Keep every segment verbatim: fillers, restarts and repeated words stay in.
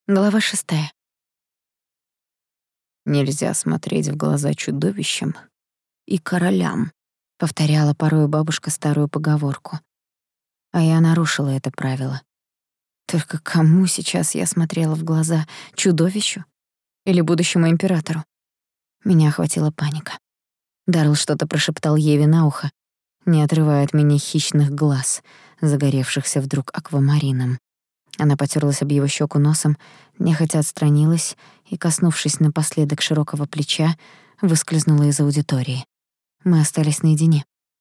Глава шестая. «Нельзя смотреть в глаза чудовищам и королям», — повторяла порой бабушка старую поговорку. А я нарушила это правило. Только кому сейчас я смотрела в глаза? Чудовищу или будущему императору? Меня охватила паника. Даррелл что-то прошептал Еве на ухо, не отрывая от меня хищных глаз, загоревшихся вдруг аквамарином. Она потёрлась об его щеку носом, нехотя отстранилась и, коснувшись напоследок широкого плеча, выскользнула из аудитории. Мы остались наедине.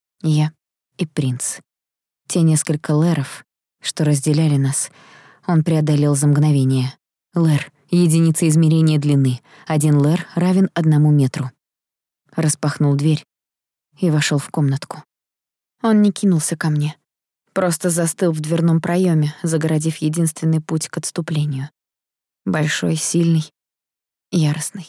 Я и принц. Те несколько лэров, что разделяли нас, он преодолел за мгновение. Лэр — единица измерения длины. Один лэр равен одному метру. Распахнул дверь и вошёл в комнатку. Он не кинулся ко мне. Просто застыл в дверном проёме, загородив единственный путь к отступлению. Большой, сильный, яростный.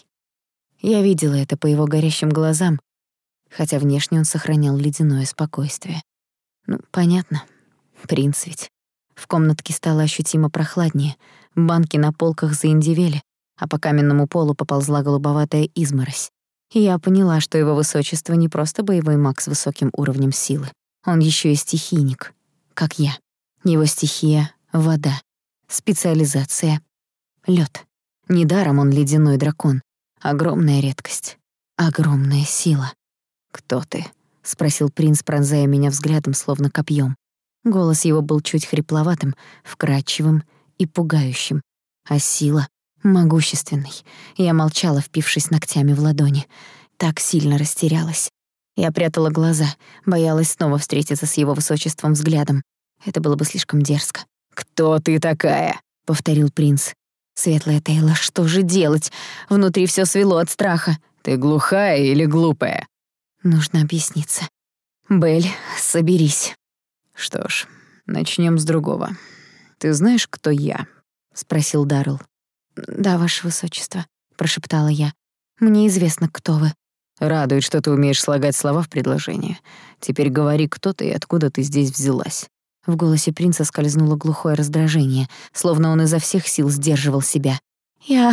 Я видела это по его горящим глазам, хотя внешне он сохранял ледяное спокойствие. Ну, понятно, принц ведь. В комнатке стало ощутимо прохладнее, банки на полках заиндевели, а по каменному полу поползла голубоватая изморозь. И я поняла, что его высочество не просто боевой маг с высоким уровнем силы, он ещё и стихийник. Как я. Его стихия — вода. Специализация — лёд. Недаром он ледяной дракон. Огромная редкость. Огромная сила. «Кто ты?» — спросил принц, пронзая меня взглядом, словно копьём. Голос его был чуть хрипловатым, вкрадчивым и пугающим. А сила — могущественной. Я молчала, впившись ногтями в ладони. Так сильно растерялась. Я прятала глаза, боялась снова встретиться с его высочеством взглядом. Это было бы слишком дерзко. «Кто ты такая?» — повторил принц. «Светлая Тейла, что же делать? Внутри всё свело от страха». «Ты глухая или глупая?» «Нужно объясниться. Белль, соберись». «Что ж, начнём с другого. Ты знаешь, кто я?» — спросил Даррелл. «Да, ваше высочество», — прошептала я. «Мне известно, кто вы». «Радует, что ты умеешь слагать слова в предложение. Теперь говори, кто ты и откуда ты здесь взялась». В голосе принца скользнуло глухое раздражение, словно он изо всех сил сдерживал себя. «Я...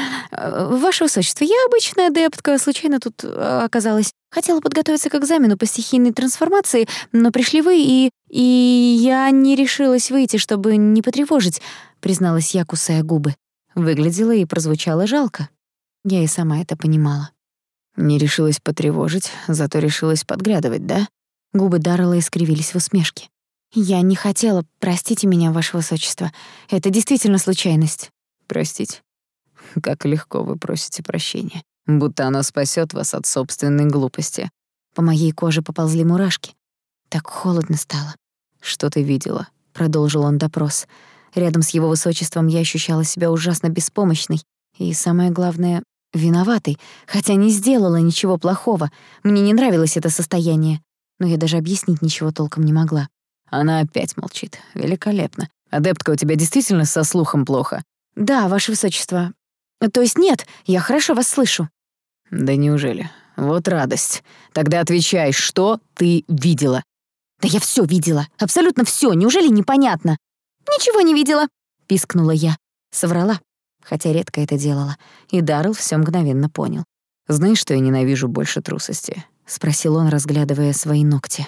Ваше высочество, я обычная адептка, случайно тут оказалась. Хотела подготовиться к экзамену по стихийной трансформации, но пришли вы, и... и я не решилась выйти, чтобы не потревожить», — призналась я, кусая губы. Выглядело и прозвучало жалко. Я и сама это понимала. «Не решилась потревожить, зато решилась подглядывать, да?» Губы Даррелла искривились в усмешке. «Я не хотела, простите меня, ваше высочество. Это действительно случайность». «Простить? Как легко вы просите прощения. Будто оно спасёт вас от собственной глупости». По моей коже поползли мурашки. Так холодно стало. «Что ты видела?» — продолжил он допрос. Рядом с его высочеством я ощущала себя ужасно беспомощной и, самое главное, виноватой, хотя не сделала ничего плохого. Мне не нравилось это состояние, но я даже объяснить ничего толком не могла. Она опять молчит. Великолепно. Адептка, у тебя действительно со слухом плохо? Да, ваше высочество. То есть нет, я хорошо вас слышу. Да неужели? Вот радость. Тогда отвечай, что ты видела? Да я всё видела, абсолютно всё, неужели непонятно? Ничего не видела, пискнула я. Соврала, хотя редко это делала, и Даррелл всё мгновенно понял. «Знаешь, что я ненавижу больше трусости?» — спросил он, разглядывая свои ногти.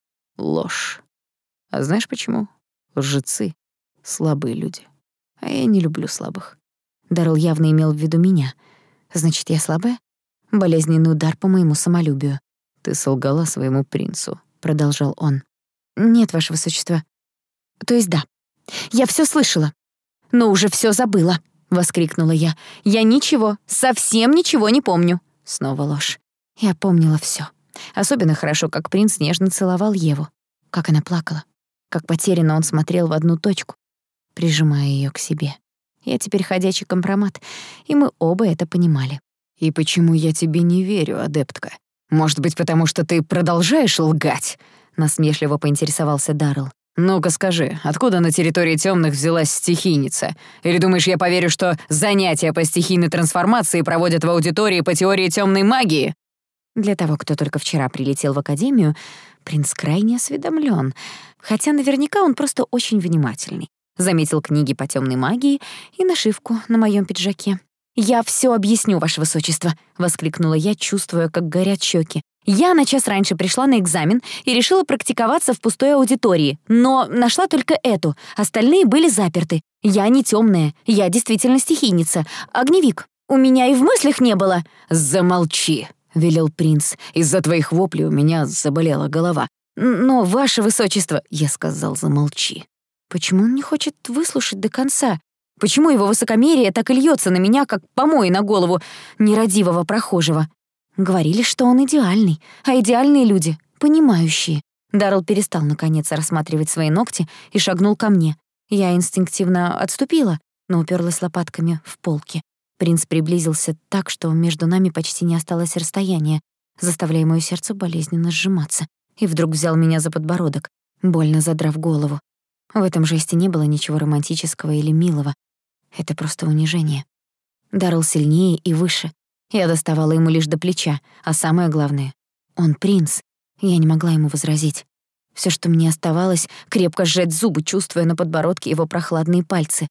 «Ложь. А знаешь почему? Лжецы — слабые люди. А я не люблю слабых». Даррелл явно имел в виду меня. Значит, я слабая? Болезненный удар по моему самолюбию. «Ты солгала своему принцу», — продолжал он. «Нет, ваше высочество. То есть да. Я всё слышала, но уже всё забыла», — воскликнула я. «Я ничего, совсем ничего не помню». Снова ложь. Я помнила всё. Особенно хорошо, как принц нежно целовал Еву. Как она плакала. Как потерянно он смотрел в одну точку, прижимая её к себе. Я теперь ходячий компромат, и мы оба это понимали. «И почему я тебе не верю, адептка? Может быть, потому что ты продолжаешь лгать?» — насмешливо поинтересовался Даррелл. «Ну-ка скажи, откуда на территории тёмных взялась стихийница? Или думаешь, я поверю, что занятия по стихийной трансформации проводят в аудитории по теории тёмной магии?» Для того, кто только вчера прилетел в академию, принц крайне осведомлен, хотя наверняка он просто очень внимательный. заметил книги по темной магии и нашивку на моем пиджаке. «Я все объясню, ваше высочество», — воскликнула я, чувствуя, как горят щеки. «Я на час раньше пришла на экзамен и решила практиковаться в пустой аудитории, но нашла только эту, остальные были заперты. Я не темная, я действительно стихийница, огневик. У меня и в мыслях не было». «Замолчи», — велел принц. «Из-за твоих воплей у меня заболела голова». «Но, ваше высочество», — я сказал, замолчи. Почему он не хочет выслушать до конца? Почему его высокомерие так и льется на меня, как помой на голову нерадивого прохожего? Говорили, что он идеальный, а идеальные люди — понимающие. Даррелл перестал, наконец, рассматривать свои ногти и шагнул ко мне. Я инстинктивно отступила, но уперлась лопатками в полки. Принц приблизился так, что между нами почти не осталось расстояния, заставляя моё сердце болезненно сжиматься, и вдруг взял меня за подбородок, больно задрав голову. В этом жесте не было ничего романтического или милого. Это просто унижение. Даррелл сильнее и выше. Я доставала ему лишь до плеча, а самое главное — он принц. Я не могла ему возразить. Всё, что мне оставалось, крепко сжать зубы, чувствуя на подбородке его прохладные пальцы.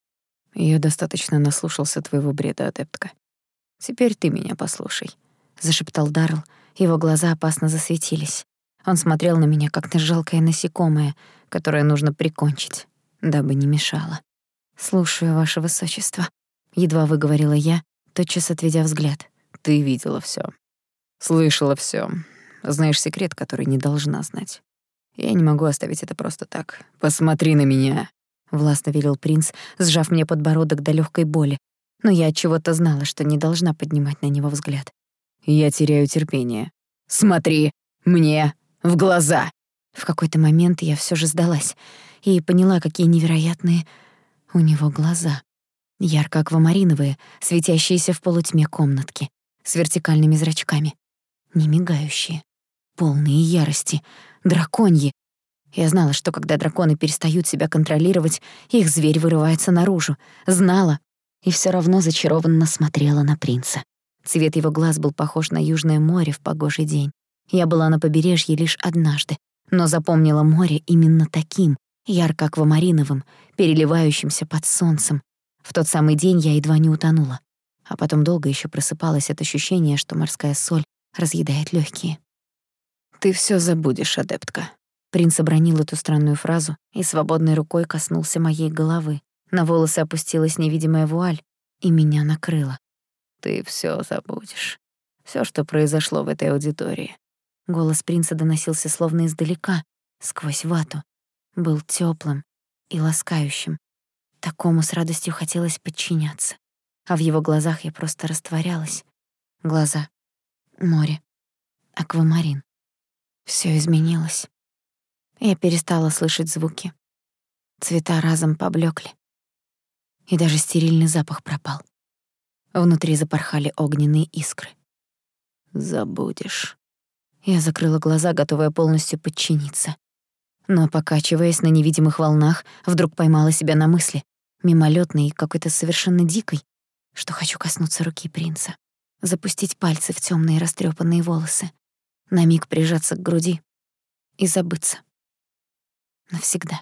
«Я достаточно наслушался твоего бреда, адептка. Теперь ты меня послушай», — зашептал Даррелл. Его глаза опасно засветились. Он смотрел на меня, как на жалкое насекомое, которое нужно прикончить, дабы не мешало. «Слушаю, ваше высочество», — едва выговорила я, тотчас отведя взгляд. «Ты видела всё, слышала всё, знаешь секрет, который не должна знать. Я не могу оставить это просто так. Посмотри на меня», — властно велел принц, сжав мне подбородок до лёгкой боли. Но я отчего-то знала, что не должна поднимать на него взгляд. «Я теряю терпение. Смотри мне в глаза!» В какой-то момент я всё же сдалась и поняла, какие невероятные у него глаза. Ярко-аквамариновые, светящиеся в полутьме комнатки, с вертикальными зрачками, не мигающие, полные ярости, драконьи. Я знала, что когда драконы перестают себя контролировать, их зверь вырывается наружу. Знала и всё равно зачарованно смотрела на принца. Цвет его глаз был похож на южное море в погожий день. Я была на побережье лишь однажды, но запомнила море именно таким, ярко-аквамариновым, переливающимся под солнцем. В тот самый день я едва не утонула, а потом долго ещё просыпалась от ощущения, что морская соль разъедает лёгкие. «Ты всё забудешь, адептка». Принц обронил эту странную фразу и свободной рукой коснулся моей головы. На волосы опустилась невидимая вуаль, и меня накрыло. «Ты всё забудешь. Всё, что произошло в этой аудитории». Голос принца доносился словно издалека, сквозь вату. Был тёплым и ласкающим. Такому с радостью хотелось подчиняться. А в его глазах я просто растворялась. Глаза, море, аквамарин. Всё изменилось. Я перестала слышать звуки. Цвета разом поблёкли. И даже стерильный запах пропал. Внутри запорхали огненные искры. «Забудешь». Я закрыла глаза, готовая полностью подчиниться. Но, покачиваясь на невидимых волнах, вдруг поймала себя на мысли, мимолётной и какой-то совершенно дикой, что хочу коснуться руки принца, запустить пальцы в тёмные растрёпанные волосы, на миг прижаться к груди и забыться. Навсегда.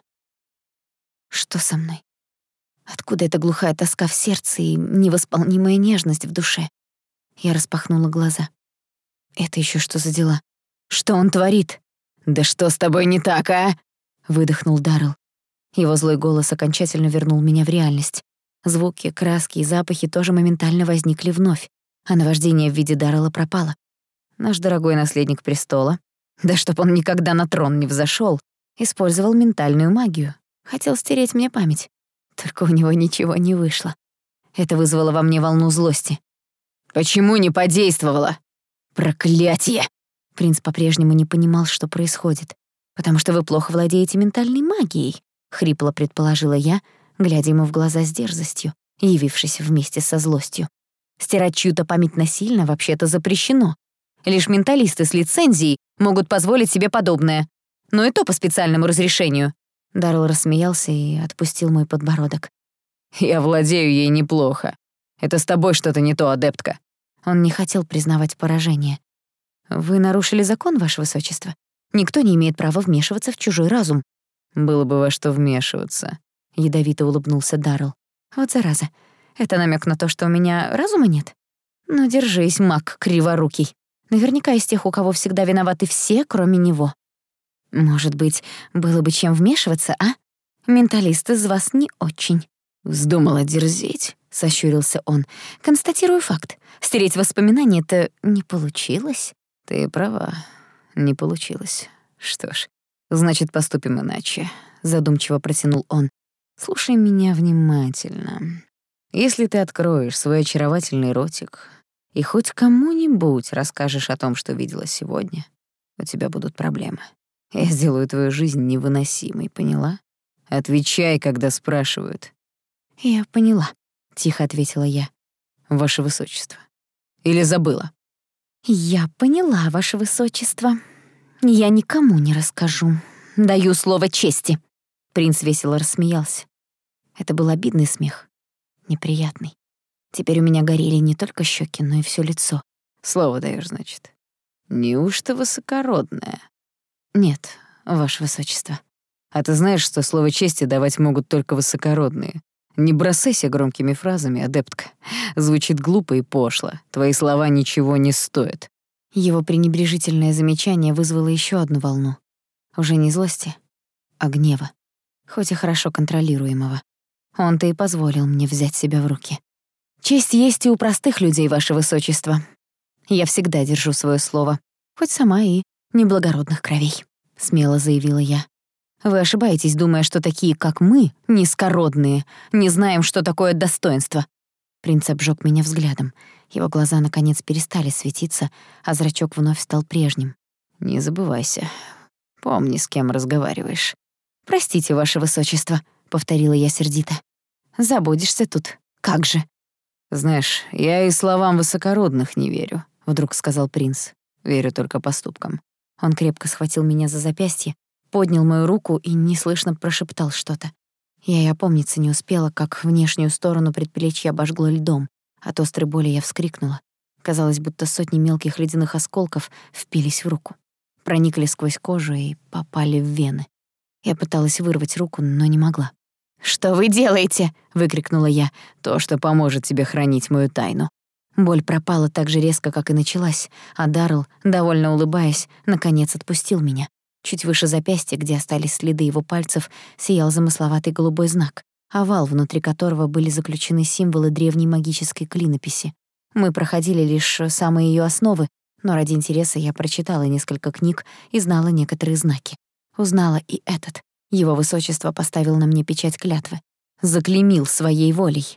Что со мной? Откуда эта глухая тоска в сердце и невосполнимая нежность в душе? Я распахнула глаза. Это ещё что за дела? Что он творит? «Да что с тобой не так, а?» — выдохнул Даррелл. Его злой голос окончательно вернул меня в реальность. Звуки, краски и запахи тоже моментально возникли вновь, а наваждение в виде Даррелла пропало. Наш дорогой наследник престола, да чтоб он никогда на трон не взошёл, использовал ментальную магию. Хотел стереть мне память. Только у него ничего не вышло. Это вызвало во мне волну злости. «Почему не подействовало? Проклятие!» Принц по-прежнему не понимал, что происходит. «Потому что вы плохо владеете ментальной магией», — хрипло предположила я, глядя ему в глаза с дерзостью, явившись вместе со злостью. «Стирать чью-то память насильно вообще-то запрещено. Лишь менталисты с лицензией могут позволить себе подобное. Но и то по специальному разрешению». Даррелл рассмеялся и отпустил мой подбородок. «Я владею ей неплохо. Это с тобой что-то не то, адептка». Он не хотел признавать поражение. «Вы нарушили закон, ваше высочество. Никто не имеет права вмешиваться в чужой разум». «Было бы во что вмешиваться, — ядовито улыбнулся Даррелл. «Вот зараза. Это намек на то, что у меня разума нет? Ну, держись, маг криворукий. Наверняка из тех, у кого всегда виноваты все, кроме него. Может быть, было бы чем вмешиваться, а? Менталист из вас не очень». «Вздумала дерзить», — сощурился он. «Констатирую факт. Стереть воспоминания-то не получилось». «Ты права, не получилось. Что ж, значит, поступим иначе», — задумчиво протянул он. «Слушай меня внимательно. Если ты откроешь свой очаровательный ротик и хоть кому-нибудь расскажешь о том, что видела сегодня, у тебя будут проблемы. Я сделаю твою жизнь невыносимой, поняла? Отвечай, когда спрашивают». «Я поняла», — тихо ответила я. «Ваше высочество. Или забыла?» «Я поняла, ваше высочество. Я никому не расскажу. Даю слово чести». Принц весело рассмеялся. Это был обидный смех. Неприятный. Теперь у меня горели не только щеки, но и все лицо. «Слово даешь, значит. Неужто высокородное?» «Нет, ваше высочество». «А ты знаешь, что слово чести давать могут только высокородные? Не бросайся громкими фразами, адептка. Звучит глупо и пошло. Твои слова ничего не стоят». Его пренебрежительное замечание вызвало еще одну волну. Уже не злости, а гнева. Хоть и хорошо контролируемого. Он-то и позволил мне взять себя в руки. «Честь есть и у простых людей, ваше высочество. Я всегда держу свое слово, хоть сама и неблагородных кровей», — смело заявила я. «Вы ошибаетесь, думая, что такие, как мы, низкородные, не знаем, что такое достоинство». Принц обжег меня взглядом. Его глаза, наконец, перестали светиться, а зрачок вновь стал прежним. «Не забывайся. Помни, с кем разговариваешь». «Простите, ваше высочество», — повторила я сердито. «Забудешься тут. Как же?» «Знаешь, я и словам высокородных не верю», — вдруг сказал принц. «Верю только поступкам». Он крепко схватил меня за запястье, поднял мою руку и неслышно прошептал что-то. Я и опомниться не успела, как внешнюю сторону предплечья обожгло льдом. От острой боли я вскрикнула. Казалось, будто сотни мелких ледяных осколков впились в руку. Проникли сквозь кожу и попали в вены. Я пыталась вырвать руку, но не могла. «Что вы делаете?» — выкрикнула я. «То, что поможет тебе хранить мою тайну». Боль пропала так же резко, как и началась, а Даррелл, довольно улыбаясь, наконец отпустил меня. Чуть выше запястья, где остались следы его пальцев, сиял замысловатый голубой знак, овал, внутри которого были заключены символы древней магической клинописи. Мы проходили лишь самые ее основы, но ради интереса я прочитала несколько книг и знала некоторые знаки. Узнала и этот. Его высочество поставил на мне печать клятвы. Заклеймил своей волей.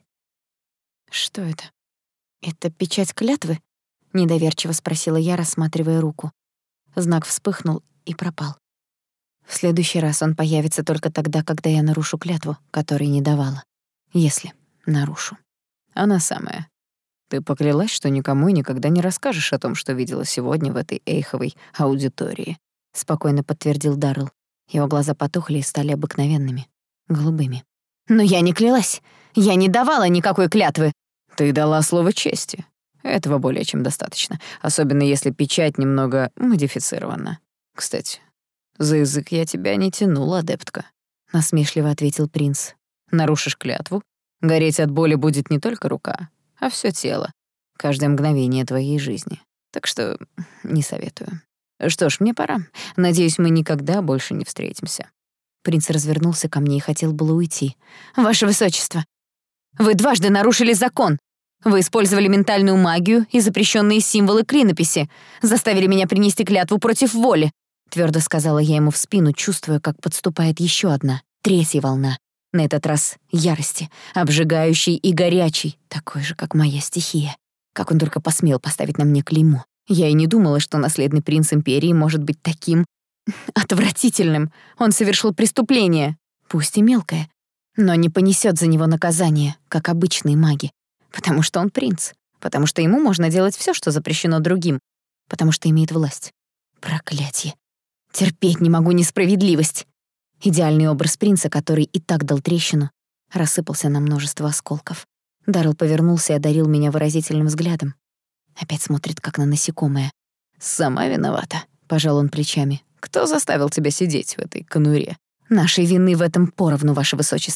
«Что это? Это печать клятвы?» — недоверчиво спросила я, рассматривая руку. Знак вспыхнул и пропал. В следующий раз он появится только тогда, когда я нарушу клятву, которой не давала. Если нарушу. Она самая. Ты поклялась, что никому и никогда не расскажешь о том, что видела сегодня в этой эйховой аудитории, спокойно подтвердил Даррелл. Его глаза потухли и стали обыкновенными, голубыми. «Но я не клялась! Я не давала никакой клятвы!» «Ты дала слово чести. Этого более чем достаточно, особенно если печать немного модифицирована. Кстати, за язык я тебя не тянула, адептка», — насмешливо ответил принц. «Нарушишь клятву, гореть от боли будет не только рука, а всё тело, каждое мгновение твоей жизни. Так что не советую. Что ж, мне пора. Надеюсь, мы никогда больше не встретимся». Принц развернулся ко мне и хотел было уйти. «Ваше высочество, вы дважды нарушили закон. Вы использовали ментальную магию и запрещенные символы клинописи, заставили меня принести клятву против воли», — твёрдо сказала я ему в спину, чувствуя, как подступает ещё одна, третья волна. На этот раз ярости, обжигающей и горячей, такой же, как моя стихия. Как он только посмел поставить на мне клеймо. Я и не думала, что наследный принц империи может быть таким отвратительным. Он совершил преступление, пусть и мелкое, но не понесёт за него наказание, как обычные маги. Потому что он принц, потому что ему можно делать всё, что запрещено другим, потому что имеет власть. Проклятье. Терпеть не могу несправедливость. Идеальный образ принца, который и так дал трещину, рассыпался на множество осколков. Даррелл повернулся и одарил меня выразительным взглядом. Опять смотрит, как на насекомое. «Сама виновата», — пожал он плечами. «Кто заставил тебя сидеть в этой конуре?» «Нашей вины в этом поровну, ваше высочество».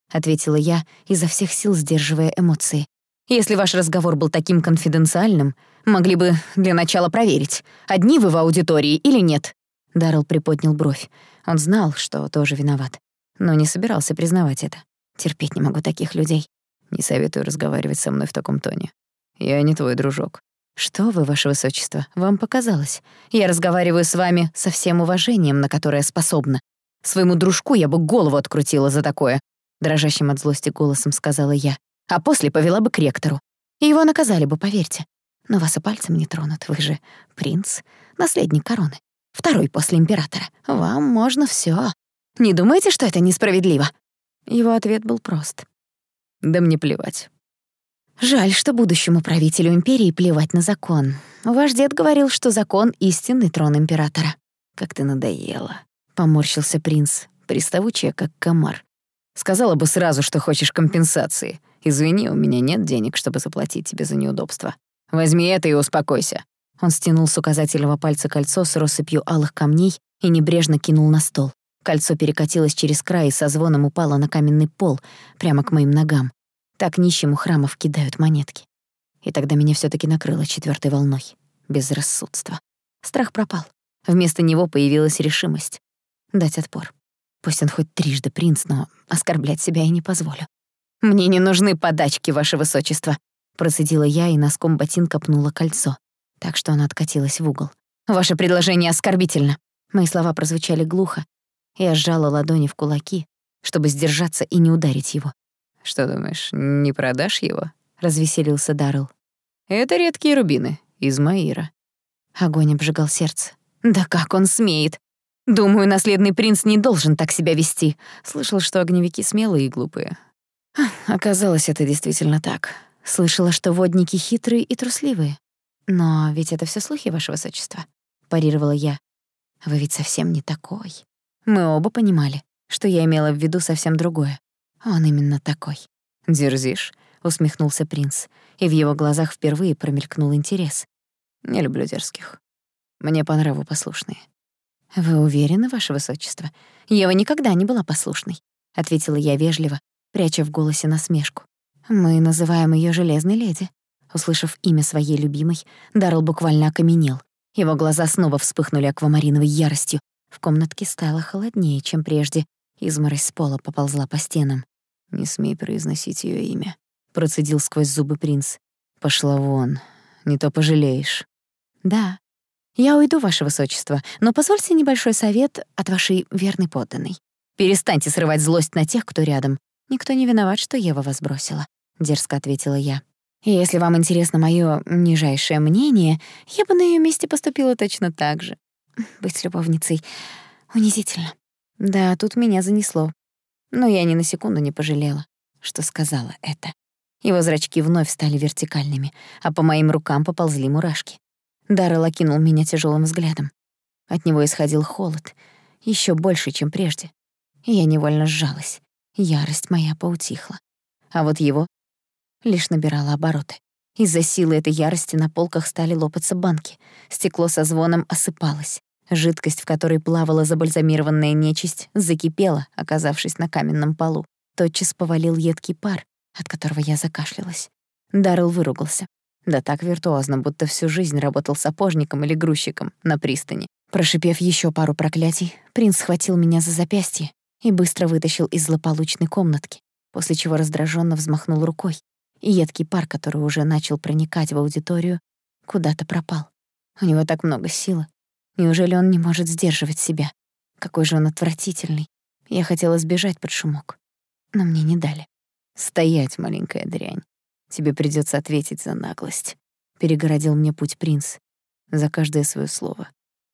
— ответила я, изо всех сил сдерживая эмоции. «Если ваш разговор был таким конфиденциальным, могли бы для начала проверить, одни вы в аудитории или нет». Даррелл приподнял бровь. Он знал, что тоже виноват, но не собирался признавать это. Терпеть не могу таких людей. «Не советую разговаривать со мной в таком тоне. Я не твой дружок». «Что вы, ваше высочество, вам показалось? Я разговариваю с вами со всем уважением, на которое способна. Своему дружку я бы голову открутила за такое», — дрожащим от злости голосом сказала я. «А после повела бы к ректору. И его наказали бы, поверьте. Но вас и пальцем не тронут, вы же принц, наследник короны, второй после императора. Вам можно всё. Не думаете, что это несправедливо?» Его ответ был прост. «Да мне плевать». «Жаль, что будущему правителю империи плевать на закон. Ваш дед говорил, что закон — истинный трон императора». «Как ты надоела», — поморщился принц, приставучая, как комар. «Сказала бы сразу, что хочешь компенсации. Извини, у меня нет денег, чтобы заплатить тебе за неудобства. Возьми это и успокойся». Он стянул с указательного пальца кольцо с россыпью алых камней и небрежно кинул на стол. Кольцо перекатилось через край и со звоном упало на каменный пол, прямо к моим ногам. Так нищему храмов кидают монетки. И тогда меня всё-таки накрыло четвёртой волной. Безрассудство. Страх пропал. Вместо него появилась решимость. Дать отпор. Пусть он хоть трижды принц, но оскорблять себя я не позволю. «Мне не нужны подачки, ваше высочество», — процедила я и носком ботинка пнула кольцо, так что оно откатилось в угол. «Ваше предложение оскорбительно». Мои слова прозвучали глухо. Я сжала ладони в кулаки, чтобы сдержаться и не ударить его. «Что думаешь, не продашь его?» — развеселился Даррелл. «Это редкие рубины из Маира». Огонь обжигал сердце. «Да как он смеет? Думаю, наследный принц не должен так себя вести. Слышал, что огневики смелые и глупые. Оказалось, это действительно так. Слышала, что водники хитрые и трусливые. Но ведь это всё слухи, ваше высочество», — парировала я. «Вы ведь совсем не такой». Мы оба понимали, что я имела в виду совсем другое. Он именно такой. «Дерзишь?» — усмехнулся принц, и в его глазах впервые промелькнул интерес. «Не люблю дерзких. Мне по нраву послушные». «Вы уверены, ваше высочество? Ева никогда не была послушной», — ответила я вежливо, пряча в голосе насмешку. «Мы называем её железной леди». Услышав имя своей любимой, Даррелл буквально окаменел. Его глаза снова вспыхнули аквамариновой яростью. В комнатке стало холоднее, чем прежде. Изморозь с пола поползла по стенам. «Не смей произносить её имя», — процедил сквозь зубы принц. «Пошла вон, не то пожалеешь». «Да, я уйду, ваше высочество, но позвольте небольшой совет от вашей верной подданной. Перестаньте срывать злость на тех, кто рядом. Никто не виноват, что Ева вас бросила», — дерзко ответила я. «И если вам интересно моё нижайшее мнение, я бы на её месте поступила точно так же. Быть любовницей унизительно. Да, тут меня занесло. Но я ни на секунду не пожалела, что сказала это». Его зрачки вновь стали вертикальными, а по моим рукам поползли мурашки. Даррелл окинул меня тяжелым взглядом. От него исходил холод, еще больше, чем прежде. И я невольно сжалась. Ярость моя поутихла. А вот его лишь набирала обороты. Из-за силы этой ярости на полках стали лопаться банки. Стекло со звоном осыпалось. Жидкость, в которой плавала забальзамированная нечисть, закипела, оказавшись на каменном полу. Тотчас повалил едкий пар, от которого я закашлялась. Даррелл выругался. Да так виртуозно, будто всю жизнь работал сапожником или грузчиком на пристани. Прошипев еще пару проклятий, принц схватил меня за запястье и быстро вытащил из злополучной комнатки, после чего раздраженно взмахнул рукой, и едкий пар, который уже начал проникать в аудиторию, куда-то пропал. У него так много силы. Неужели он не может сдерживать себя? Какой же он отвратительный. Я хотела сбежать под шумок, но мне не дали. «Стоять, маленькая дрянь. Тебе придётся ответить за наглость», — перегородил мне путь принц. «За каждое своё слово».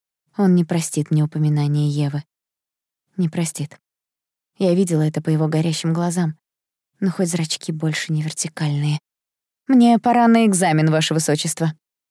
Он не простит мне упоминания Евы. Не простит. Я видела это по его горящим глазам, но хоть зрачки больше не вертикальные. «Мне пора на экзамен, ваше высочество».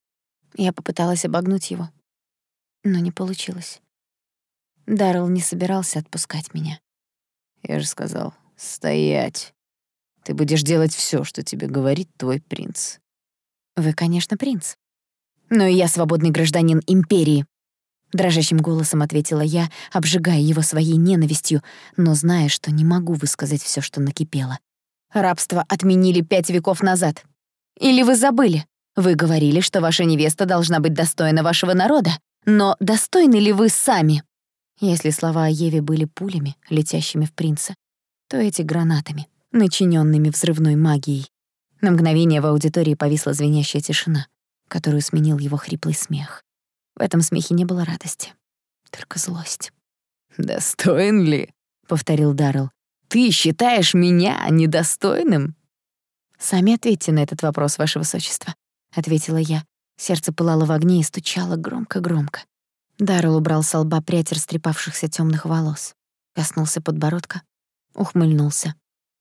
Я попыталась обогнуть его, но не получилось. Даррелл не собирался отпускать меня. «Я же сказал, стоять. Ты будешь делать всё, что тебе говорит твой принц». «Вы, конечно, принц. Но и я свободный гражданин империи». дрожащим голосом ответила я, обжигая его своей ненавистью, но зная, что не могу высказать всё, что накипело. «Рабство отменили пять веков назад. Или вы забыли? Вы говорили, что ваша невеста должна быть достойна вашего народа. Но достойны ли вы сами?» Если слова о Еве были пулями, летящими в принца, то эти гранатами, начиненными взрывной магией. На мгновение в аудитории повисла звенящая тишина, которую сменил его хриплый смех. В этом смехе не было радости, только злость. «Достоин ли?» — повторил Даррелл. «Ты считаешь меня недостойным?» «Сами ответьте на этот вопрос, ваше высочество», — ответила я. Сердце пылало в огне и стучало громко-громко. Даррелл убрал с лба прядь растрепавшихся тёмных волос, коснулся подбородка, ухмыльнулся.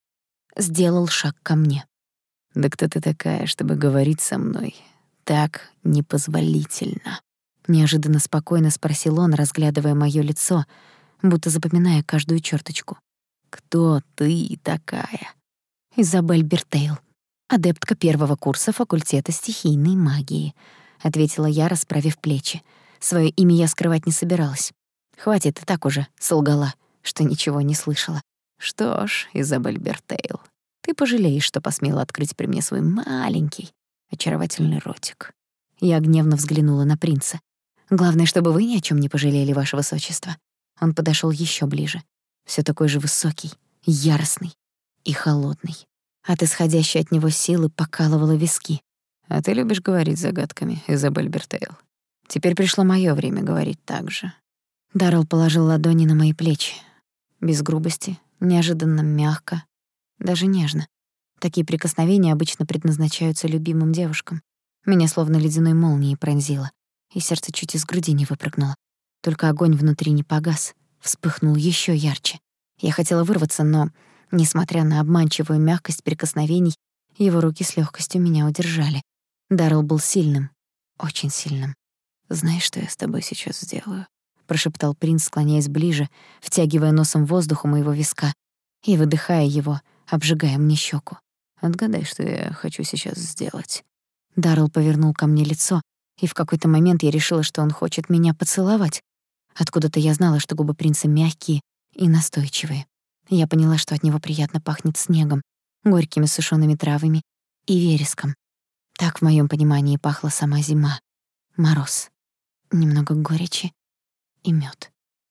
Сделал шаг ко мне. «Да кто ты такая, чтобы говорить со мной так непозволительно?» Неожиданно спокойно спросил он, разглядывая моё лицо, будто запоминая каждую чёрточку. «Кто ты такая?» «Изабель Бертейл, адептка первого курса факультета стихийной магии», — ответила я, расправив плечи. Своё имя я скрывать не собиралась. Хватит, и так уже солгала, что ничего не слышала. «Что ж, Изабель Бертейл, ты пожалеешь, что посмела открыть при мне свой маленький, очаровательный ротик». Я гневно взглянула на принца. «Главное, чтобы вы ни о чём не пожалели, ваше высочество». Он подошёл ещё ближе. Всё такой же высокий, яростный и холодный. От исходящей от него силы покалывало виски. «А ты любишь говорить загадками, Изабель Бертейл. Теперь пришло моё время говорить так же». Даррелл положил ладони на мои плечи. Без грубости, неожиданно мягко, даже нежно. Такие прикосновения обычно предназначаются любимым девушкам. Меня словно ледяной молнией пронзило, и сердце чуть из груди не выпрыгнуло. Только огонь внутри не погас, вспыхнул ещё ярче. Я хотела вырваться, но, несмотря на обманчивую мягкость прикосновений, его руки с лёгкостью меня удержали. Даррелл был сильным, очень сильным. «Знаешь, что я с тобой сейчас сделаю?» — прошептал принц, склоняясь ближе, втягивая носом воздух у моего виска и выдыхая его, обжигая мне щеку. «Отгадай, что я хочу сейчас сделать». Даррелл повернул ко мне лицо, и в какой-то момент я решила, что он хочет меня поцеловать. Откуда-то я знала, что губы принца мягкие и настойчивые. Я поняла, что от него приятно пахнет снегом, горькими сушёными травами и вереском. Так в моём понимании пахла сама зима. Мороз, немного горечи и мёд.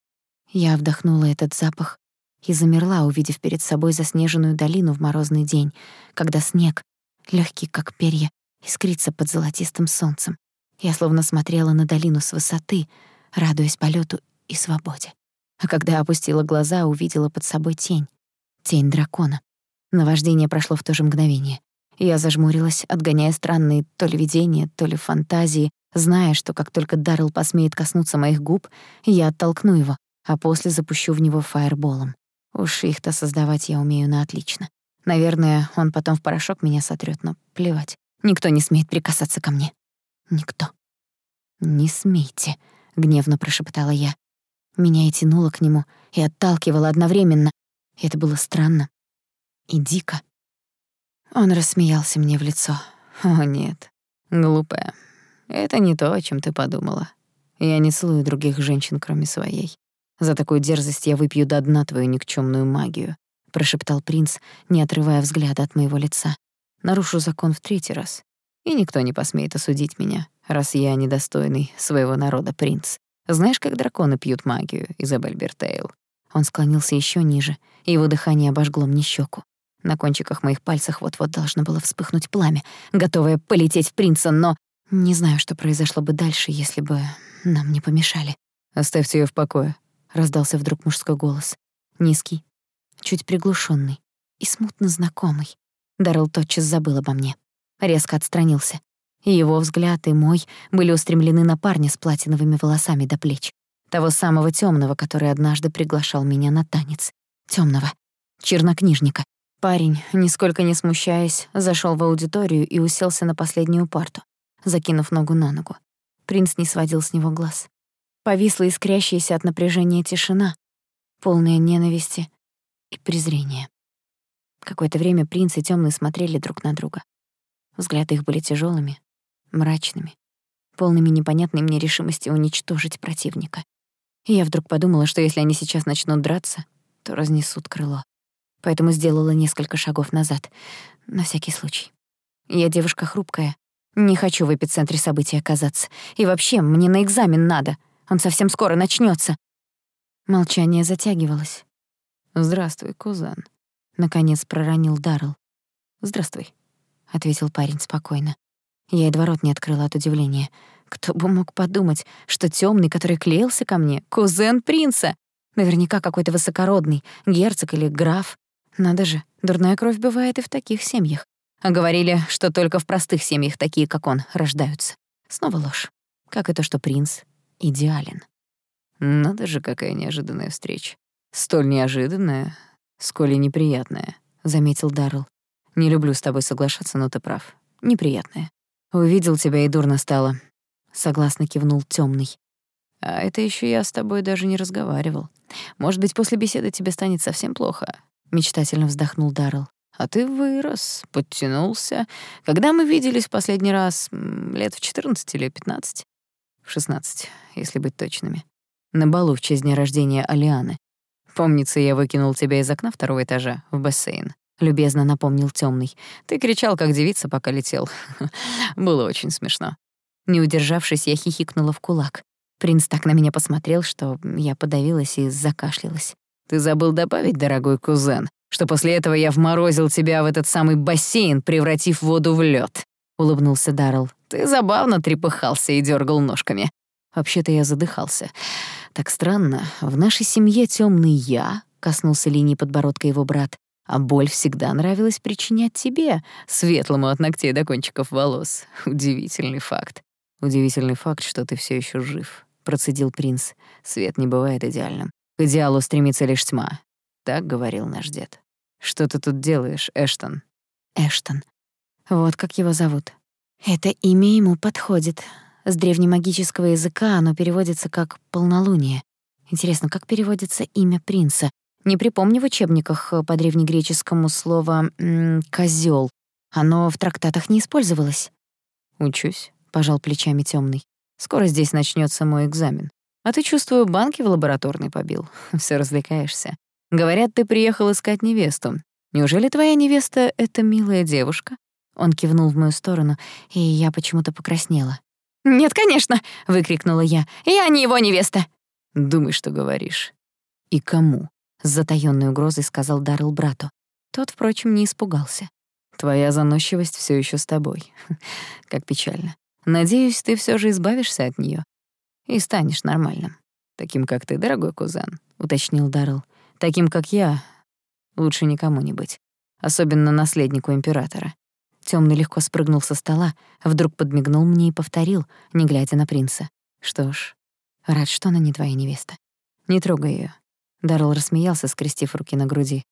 Я вдохнула этот запах и замерла, увидев перед собой заснеженную долину в морозный день, когда снег, лёгкий как перья, искрится под золотистым солнцем. Я словно смотрела на долину с высоты, радуясь полёту и свободе. А когда опустила глаза, увидела под собой тень. Тень дракона. Наваждение прошло в то же мгновение. Я зажмурилась, отгоняя странные то ли видения, то ли фантазии, зная, что как только Даррелл посмеет коснуться моих губ, я оттолкну его, а после запущу в него фаерболом. Уж их-то создавать я умею на отлично. Наверное, он потом в порошок меня сотрёт, но плевать. Никто не смеет прикасаться ко мне. Никто. «Не смейте», — гневно прошептала я. Меня и тянуло к нему, и отталкивало одновременно. И это было странно и дико. Он рассмеялся мне в лицо. «О, нет, глупая. Это не то, о чем ты подумала. Я не целую других женщин, кроме своей. За такую дерзость я выпью до дна твою никчёмную магию», — прошептал принц, не отрывая взгляда от моего лица. «Нарушу закон в третий раз, и никто не посмеет осудить меня, раз я недостойный своего народа принц. Знаешь, как драконы пьют магию, Изабель Бертейл?» Он склонился ещё ниже, и его дыхание обожгло мне щеку. На кончиках моих пальцев вот-вот должно было вспыхнуть пламя, готовое полететь в принца, но не знаю, что произошло бы дальше, если бы нам не помешали. «Оставьте её в покое», — раздался вдруг мужской голос. Низкий, чуть приглушённый и смутно знакомый. Даррелл тотчас забыл обо мне. Резко отстранился. И его взгляд, и мой были устремлены на парня с платиновыми волосами до плеч. Того самого тёмного, который однажды приглашал меня на танец. Тёмного. Чернокнижника. Парень, нисколько не смущаясь, зашёл в аудиторию и уселся на последнюю парту, закинув ногу на ногу. Принц не сводил с него глаз. Повисла искрящаяся от напряжения тишина, полная ненависти и презрения. Какое-то время принц и тёмный смотрели друг на друга. Взгляды их были тяжёлыми, мрачными. полными непонятной мне решимости уничтожить противника. И я вдруг подумала, что если они сейчас начнут драться, то разнесут крыло. Поэтому сделала несколько шагов назад, на всякий случай. Я девушка хрупкая, не хочу в эпицентре событий оказаться. И вообще, мне на экзамен надо, он совсем скоро начнётся. Молчание затягивалось. «Здравствуй, кузен», — наконец проронил Даррелл. «Здравствуй», — ответил парень спокойно. Я едва рот не открыла от удивления. Кто бы мог подумать, что тёмный, который клеился ко мне, кузен принца. Наверняка какой-то высокородный, герцог или граф. Надо же, дурная кровь бывает и в таких семьях. А говорили, что только в простых семьях такие, как он, рождаются. Снова ложь. Как и то, что принц идеален. «Надо же, какая неожиданная встреча. Столь неожиданная, сколь и неприятная», — заметил Даррелл. «Не люблю с тобой соглашаться, но ты прав. Неприятная. Увидел тебя и дурно стало». Согласно кивнул тёмный. «А это ещё я с тобой даже не разговаривал. Может быть, после беседы тебе станет совсем плохо?» — мечтательно вздохнул Даррелл. «А ты вырос, подтянулся. Когда мы виделись в последний раз? Лет в четырнадцать или пятнадцать? В шестнадцать, если быть точными. На балу в честь дня рождения Алианы. Помнится, я выкинул тебя из окна второго этажа в бассейн», — любезно напомнил тёмный. «Ты кричал, как девица, пока летел. Было очень смешно». Не удержавшись, я хихикнула в кулак. Принц так на меня посмотрел, что я подавилась и закашлялась. «Ты забыл добавить, дорогой кузен, что после этого я вморозил тебя в этот самый бассейн, превратив воду в лёд», — улыбнулся Даррелл. «Ты забавно трепыхался и дёргал ножками». «Вообще-то я задыхался. Так странно, в нашей семье тёмный я», — коснулся линии подбородка его брат, «а боль всегда нравилась причинять тебе, светлому от ногтей до кончиков волос. Удивительный факт». «Удивительный факт, что ты всё ещё жив», — процедил принц. «Свет не бывает идеальным. К идеалу стремится лишь тьма». Так говорил наш дед. «Что ты тут делаешь, Эштон?» Эштон. Вот как его зовут. Это имя ему подходит. С древнемагического языка оно переводится как «полнолуние». Интересно, как переводится имя принца? Не припомню в учебниках по древнегреческому слово «козёл». Оно в трактатах не использовалось. «Учусь», — пожал плечами тёмный. «Скоро здесь начнётся мой экзамен. А ты, чувствую, банки в лабораторной побил. Всё развлекаешься. Говорят, ты приехал искать невесту. Неужели твоя невеста — это милая девушка?» Он кивнул в мою сторону, и я почему-то покраснела. «Нет, конечно!» — выкрикнула я. «Я не его невеста!» «Думай, что говоришь». «И кому?» — с затаённой угрозой сказал Даррелл брату. Тот, впрочем, не испугался. «Твоя заносчивость всё ещё с тобой. Как печально. Надеюсь, ты всё же избавишься от неё и станешь нормальным. Таким, как ты, дорогой кузен», — уточнил Даррелл. «Таким, как я, лучше никому не быть. Особенно наследнику императора». Тёмный легко спрыгнул со стола, вдруг подмигнул мне и повторил, не глядя на принца. «Что ж, рад, что она не твоя невеста. Не трогай её». Даррелл рассмеялся, скрестив руки на груди.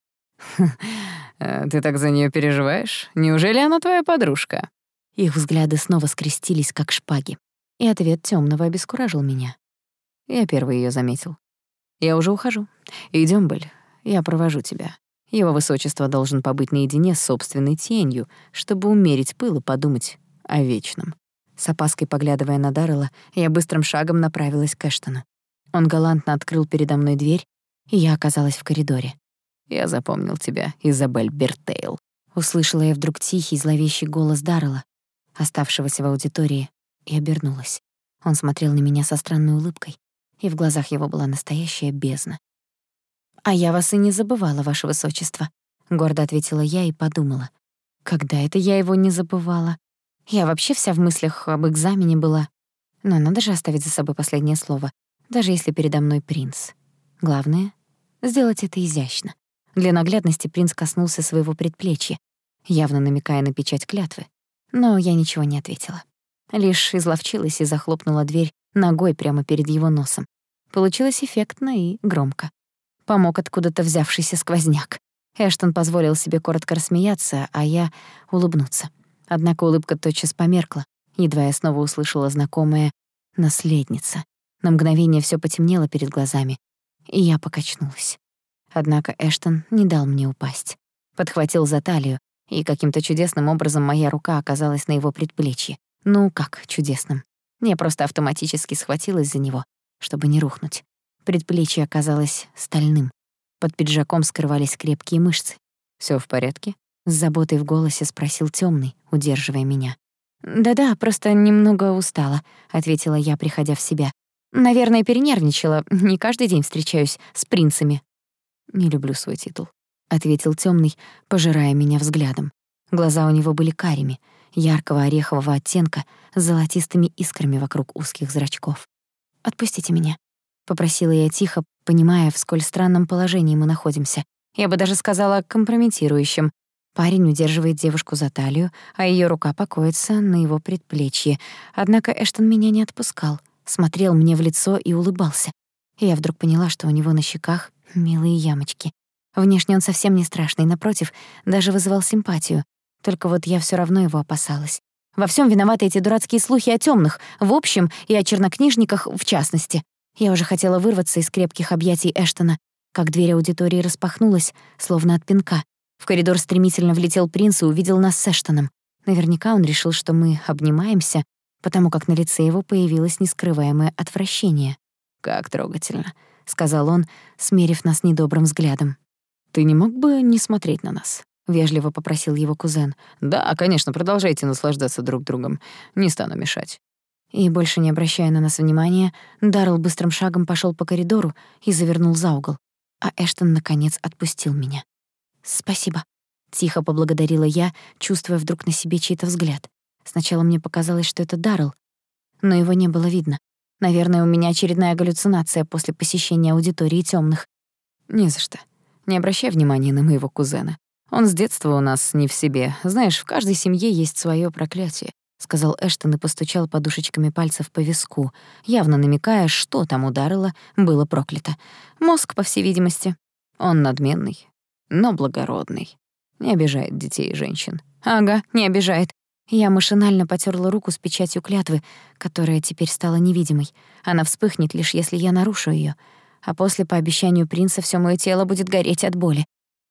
«Ты так за неё переживаешь? Неужели она твоя подружка?» Их взгляды снова скрестились, как шпаги. И ответ Тёмного обескуражил меня. Я первый её заметил. «Я уже ухожу. Идём, Бель, я провожу тебя. Его высочество должен побыть наедине с собственной тенью, чтобы умерить пыл и подумать о вечном». С опаской поглядывая на Даррелла, я быстрым шагом направилась к Эштону. Он галантно открыл передо мной дверь, и я оказалась в коридоре. «Я запомнил тебя, Изабель Бертейл», — услышала я вдруг тихий, зловещий голос Даррелла, оставшегося в аудитории, и обернулась. Он смотрел на меня со странной улыбкой, и в глазах его была настоящая бездна. «А я вас и не забывала, ваше высочество», — гордо ответила я и подумала. «Когда это я его не забывала? Я вообще вся в мыслях об экзамене была. Но надо же оставить за собой последнее слово, даже если передо мной принц. Главное — сделать это изящно». Для наглядности принц коснулся своего предплечья, явно намекая на печать клятвы. Но я ничего не ответила. Лишь изловчилась и захлопнула дверь ногой прямо перед его носом. Получилось эффектно и громко. Помог откуда-то взявшийся сквозняк. Эштон позволил себе коротко рассмеяться, а я — улыбнуться. Однако улыбка тотчас померкла, едва я снова услышала знакомое «наследница». На мгновение всё потемнело перед глазами, и я покачнулась. Однако Эштон не дал мне упасть. Подхватил за талию, и каким-то чудесным образом моя рука оказалась на его предплечье. Ну, как чудесным. Я просто автоматически схватилась за него, чтобы не рухнуть. Предплечье оказалось стальным. Под пиджаком скрывались крепкие мышцы. Всё в порядке?» — с заботой в голосе спросил Тёмный, удерживая меня. «Да-да, просто немного устала», — ответила я, приходя в себя. «Наверное, перенервничала. Не каждый день встречаюсь с принцами». «Не люблю свой титул», — ответил Тёмный, пожирая меня взглядом. Глаза у него были карими, яркого орехового оттенка, с золотистыми искрами вокруг узких зрачков. «Отпустите меня», — попросила я тихо, понимая, в сколь странном положении мы находимся. Я бы даже сказала, компрометирующем. Парень удерживает девушку за талию, а её рука покоится на его предплечье. Однако Эштон меня не отпускал, смотрел мне в лицо и улыбался. И я вдруг поняла, что у него на щеках милые ямочки. Внешне он совсем не страшный, напротив, даже вызывал симпатию. Только вот я всё равно его опасалась. Во всём виноваты эти дурацкие слухи о тёмных, в общем, и о чернокнижниках в частности. Я уже хотела вырваться из крепких объятий Эштона, как дверь аудитории распахнулась, словно от пинка. В коридор стремительно влетел принц и увидел нас с Эштоном. Наверняка он решил, что мы обнимаемся, потому как на лице его появилось нескрываемое отвращение. «Как трогательно», — сказал он, смерив нас недобрым взглядом. «Ты не мог бы не смотреть на нас?» — вежливо попросил его кузен. «Да, конечно, продолжайте наслаждаться друг другом. Не стану мешать». И, больше не обращая на нас внимания, Даррелл быстрым шагом пошёл по коридору и завернул за угол. А Эштон, наконец, отпустил меня. «Спасибо», — тихо поблагодарила я, чувствуя вдруг на себе чей-то взгляд. Сначала мне показалось, что это Даррелл, но его не было видно. Наверное, у меня очередная галлюцинация после посещения аудитории тёмных. «Не за что. Не обращай внимания на моего кузена. Он с детства у нас не в себе. Знаешь, в каждой семье есть своё проклятие», — сказал Эштон и постучал подушечками пальцев по виску, явно намекая, что там у Даррелла было проклято. Мозг, по всей видимости. Он надменный, но благородный. Не обижает детей и женщин. Ага, не обижает. Я машинально потёрла руку с печатью клятвы, которая теперь стала невидимой. Она вспыхнет лишь если я нарушу её, а после, по обещанию принца, всё моё тело будет гореть от боли.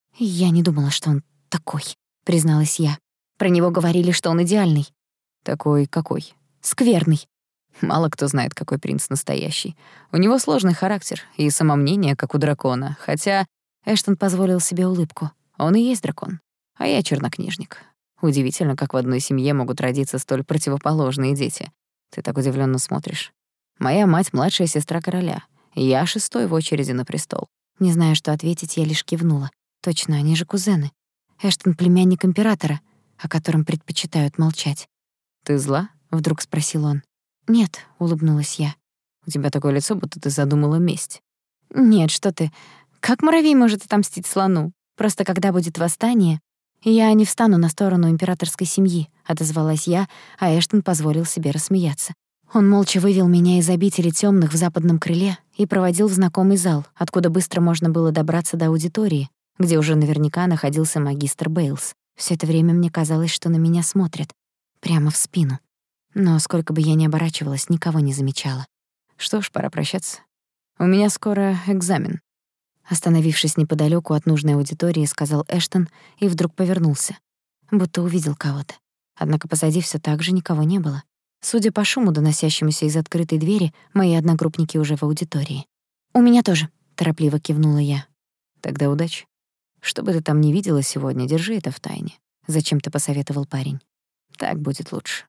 Я не думала, что он такой, призналась я. Про него говорили, что он идеальный. Такой какой? Скверный. Мало кто знает, какой принц настоящий. У него сложный характер и самомнение, как у дракона, хотя Эштон позволил себе улыбку. Он и есть дракон, а я чернокнижник. Удивительно, как в одной семье могут родиться столь противоположные дети. Ты так удивлённо смотришь. Моя мать — младшая сестра короля, и я шестой в очереди на престол. Не зная, что ответить, я лишь кивнула. Точно, они же кузены. Эштон — племянник императора, о котором предпочитают молчать. «Ты зла?» — вдруг спросил он. «Нет», — улыбнулась я. «У тебя такое лицо, будто ты задумала месть». «Нет, что ты. Как муравей может отомстить слону? Просто когда будет восстание, я не встану на сторону императорской семьи», — отозвалась я, а Эштон позволил себе рассмеяться. Он молча вывел меня из обители тёмных в западном крыле и проводил в знакомый зал, откуда быстро можно было добраться до аудитории, где уже наверняка находился магистр Бейлс. Всё это время мне казалось, что на меня смотрят. Прямо в спину. Но сколько бы я ни оборачивалась, никого не замечала. «Что ж, пора прощаться. У меня скоро экзамен». Остановившись неподалёку от нужной аудитории, сказал Эштон и вдруг повернулся, будто увидел кого-то. Однако позади всё так же никого не было. Судя по шуму, доносящемуся из открытой двери, мои одногруппники уже в аудитории. «У меня тоже», — торопливо кивнула я. «Тогда удачи. Что бы ты там ни видела сегодня, держи это в тайне», — зачем-то посоветовал парень. «Так будет лучше».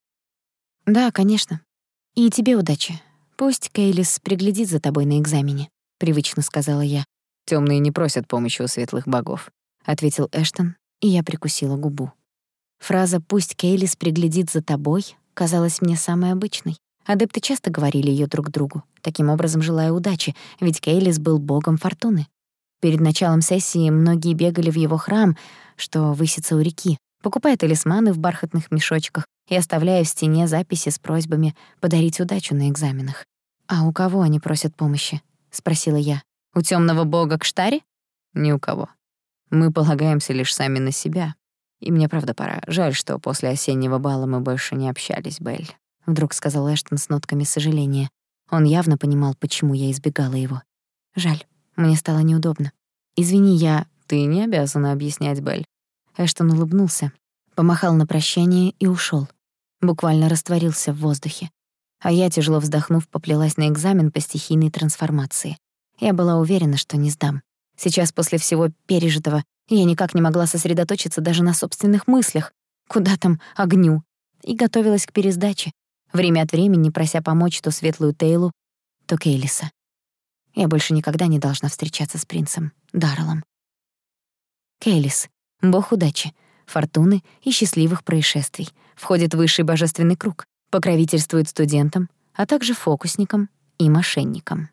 «Да, конечно. И тебе удачи. Пусть Кейлис приглядит за тобой на экзамене», — привычно сказала я. «Тёмные не просят помощи у светлых богов», — ответил Эштон, и я прикусила губу. Фраза «пусть Кейлис приглядит за тобой» казалась мне самой обычной. Адепты часто говорили её друг другу, таким образом желая удачи, ведь Кейлис был богом фортуны. Перед началом сессии многие бегали в его храм, что высится у реки, покупая талисманы в бархатных мешочках и оставляя в стене записи с просьбами подарить удачу на экзаменах. «А у кого они просят помощи?» — спросила я. «У тёмного бога Кштари?» «Ни у кого. Мы полагаемся лишь сами на себя. И мне правда пора. Жаль, что после осеннего бала мы больше не общались, Белль», — вдруг сказал Эштон с нотками сожаления. Он явно понимал, почему я избегала его. «Жаль, мне стало неудобно. Извини, я...» «Ты не обязана объяснять, Белль». Эштон улыбнулся, помахал на прощание и ушёл. Буквально растворился в воздухе. А я, тяжело вздохнув, поплелась на экзамен по стихийной трансформации. Я была уверена, что не сдам. Сейчас, после всего пережитого, я никак не могла сосредоточиться даже на собственных мыслях. Куда там огню? И готовилась к пересдаче, время от времени прося помочь то светлую Тейлу, то Кейлиса. Я больше никогда не должна встречаться с принцем Дарреллом. Кейлис — бог удачи, фортуны и счастливых происшествий, входит в высший божественный круг, покровительствует студентам, а также фокусникам и мошенникам.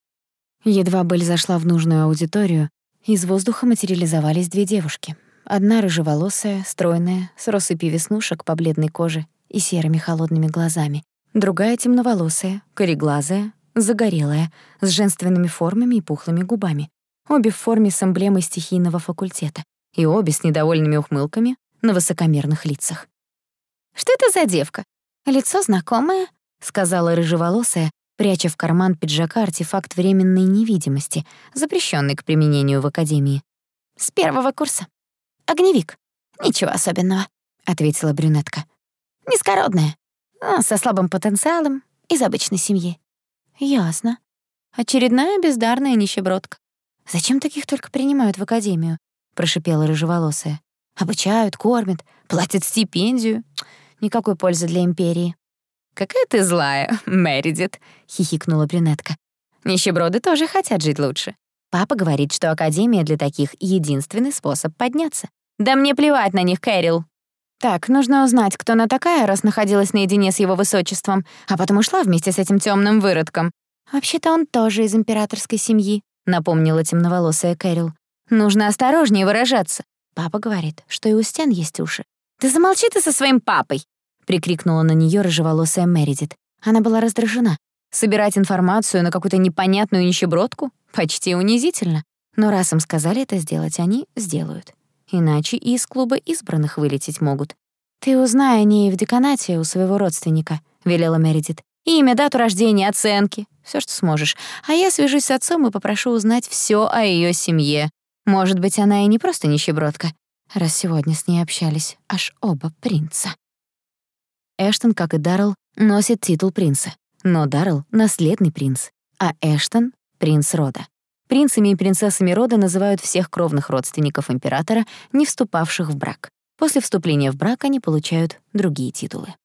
Едва Белль зашла в нужную аудиторию, из воздуха материализовались две девушки. Одна рыжеволосая, стройная, с россыпью веснушек по бледной коже и серыми холодными глазами. Другая темноволосая, кореглазая, загорелая, с женственными формами и пухлыми губами. Обе в форме с эмблемой стихийного факультета. И обе с недовольными ухмылками на высокомерных лицах. «Что это за девка? Лицо знакомое?» — сказала рыжеволосая, пряча в карман пиджака артефакт временной невидимости, запрещенный к применению в академии. «С первого курса. Огневик. Ничего особенного», — ответила брюнетка. «Низкородная, но со слабым потенциалом, из обычной семьи». «Ясно. Очередная бездарная нищебродка. Зачем таких только принимают в академию?» — прошипела рыжеволосая. «Обучают, кормят, платят стипендию. Никакой пользы для империи». «Какая ты злая, Мередит», — хихикнула брюнетка. «Нищеброды тоже хотят жить лучше. Папа говорит, что академия для таких — единственный способ подняться. Да мне плевать на них, Кэрил». «Так, нужно узнать, кто она такая, раз находилась наедине с его высочеством, а потом ушла вместе с этим тёмным выродком. Вообще-то он тоже из императорской семьи», — напомнила темноволосая Кэрил. «Нужно осторожнее выражаться. Папа говорит, что и у стен есть уши». «Да замолчи ты со своим папой!» — прикрикнула на неё рыжеволосая Мередит. Она была раздражена. Собирать информацию на какую-то непонятную нищебродку почти унизительно. Но раз им сказали это сделать, они сделают. Иначе и из клуба избранных вылететь могут. «Ты узнай о ней в деканате у своего родственника», — велела Мередит. «Имя, дату рождения, оценки. Всё, что сможешь. А я свяжусь с отцом и попрошу узнать всё о её семье. Может быть, она и не просто нищебродка, раз сегодня с ней общались аж оба принца». Эштон, как и Даррелл, носит титул принца. Но Даррелл — наследный принц, а Эштон — принц рода. Принцами и принцессами рода называют всех кровных родственников императора, не вступавших в брак. После вступления в брак они получают другие титулы.